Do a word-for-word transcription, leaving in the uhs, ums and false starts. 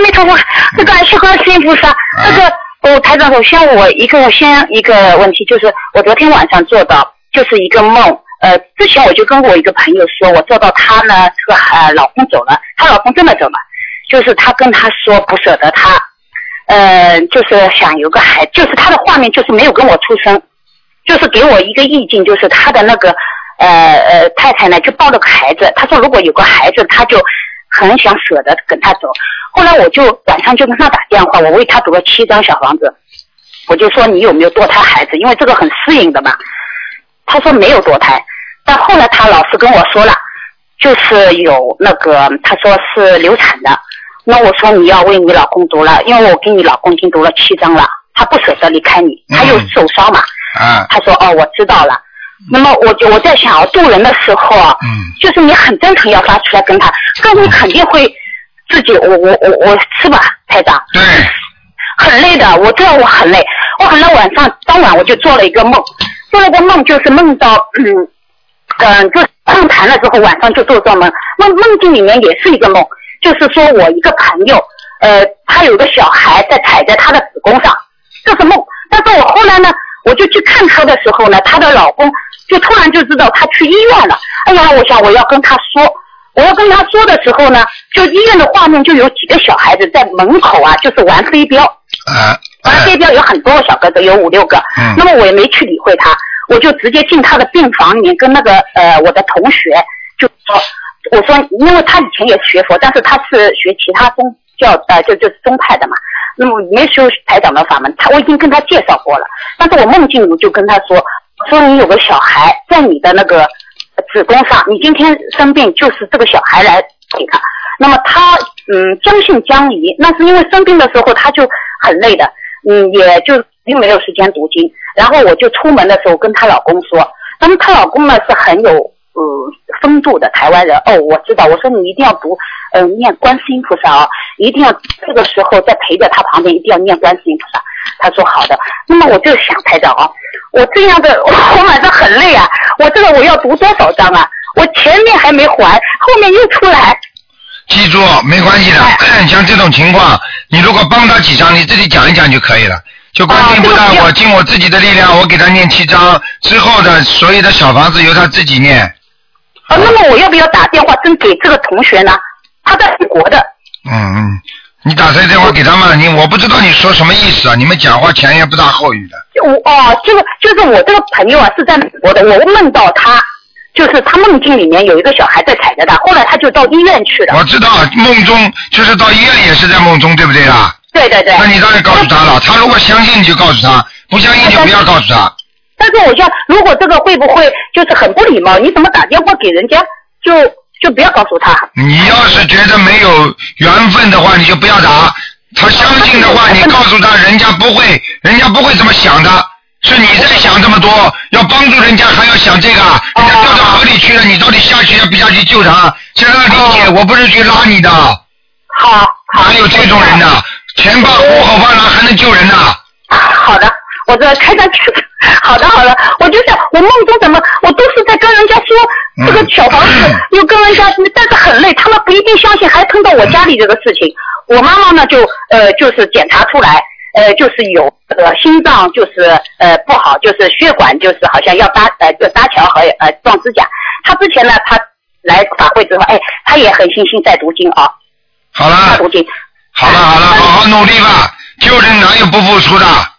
弥陀佛，这个谢观世音菩萨，这个哦，台长，首先我一个先一个问题，就是我昨天晚上做到就是一个梦，呃，之前我就跟我一个朋友说，我做到她呢，这个呃老公走了，她老公真的走了，就是她跟她说不舍得她，呃，就是想有个孩，就是她的画面就是没有跟我出生，就是给我一个意境，就是她的那个呃呃太太呢就抱了个孩子，她说如果有个孩子，她就很想舍得跟他走。后来我就晚上就跟他打电话，我为他读了七张小房子，我就说你有没有堕胎孩子，因为这个很适应的嘛。他说没有堕胎，但后来他老师跟我说了，就是有那个他说是流产的。那我说你要为你老公读了，因为我给你老公已经读了七张了，他不舍得离开你，他又受伤嘛。 嗯、 他说哦我知道了。那么我就我在想啊，渡人的时候啊，嗯，就是你很真诚要发出来跟他，但你肯定会自己我我我我是吧，台长？ 对。 很累的，我知道我很累，我很累。晚上当晚我就做了一个梦，做了个梦就是梦到嗯嗯，就空谈了之后晚上就做做梦，梦梦境里面也是一个梦，就是说我一个朋友呃他有个小孩在踩在他的子宫上，这是梦。但是我后来呢，我就去看他的时候呢，他的老公就突然就知道他去医院了。哎呀，我想我要跟他说，我要跟他说的时候呢，就医院的画面就有几个小孩子在门口啊，就是玩飞镖。 啊。 玩飞镖有很多个小哥哥，有五六个。嗯。那么我也没去理会他，我就直接进他的病房里面，跟那个呃我的同学就说，我说因为他以前也是学佛，但是他是学其他宗教呃就就是宗派的嘛。那么没修台长的法门，他我已经跟他介绍过了，但是我梦境里就跟他说，说你有个小孩在你的那个子宫上，你今天生病就是这个小孩来给他。那么他嗯将信将疑，那是因为生病的时候他就很累的，嗯也就并没有时间读经。然后我就出门的时候跟她老公说，那么她老公呢是很有呃风度的台湾人，哦我知道，我说你一定要读嗯、呃、念观世音菩萨啊，一定要这个时候再陪着他旁边，一定要念观世音菩萨。他说好的。那么我就想台长啊，我这样的我晚上很累啊，我这个我要读多少章啊？我前面还没还，后面又出来。 记住没关系的，哎、像这种情况，你如果帮他几章，你自己讲一讲就可以了。就观世音菩萨，啊、我尽我自己的力量，我给他念七章，之后的所有的小房子由他自己念。 啊，那么我要不要打电话真给这个同学呢？他在美国的。 嗯嗯，你打这电话给他们，你我不知道你说什么意思啊？你们讲话前言不搭后语的。 我哦，这个就是我这个朋友啊，是在美国的，我梦到他，就是他梦境里面有一个小孩在踩着他，后来他就到医院去了。 我知道，梦中就是到医院也是在梦中，对不对啊？ 对对对。 那你当然告诉他了，他如果相信你就告诉他，不相信就不要告诉他。 但是我想，如果这个会不会就是很不礼貌？你怎么打电话给人家就就不要告诉他？ 你要是觉得没有缘分的话，你就不要打。他相信的话，你告诉他，人家不会，人家不会这么想的。是你在想这么多，要帮助人家还要想这个，人家掉到河里去了，你到底下去要不下去救他？这样理解，我不是去拉你的。 好， 哪有这种人的？前怕虎后怕狼，还能救人呢？ 好的，我这开上去。好的好的，我就想我梦中怎么我都是在跟人家说这个小房子，嗯、又跟人家，但是很累，他们不一定相信，还碰到我家里这个事情。我妈妈呢就呃就是检查出来，呃就是有呃心脏就是呃不好，就是血管就是好像要搭呃就搭桥和呃装支架。她之前呢，她来法会之后，哎，她也很信心在读经啊。 好了， 读经。 好了好了，好好努力吧，救人哪有不付出的？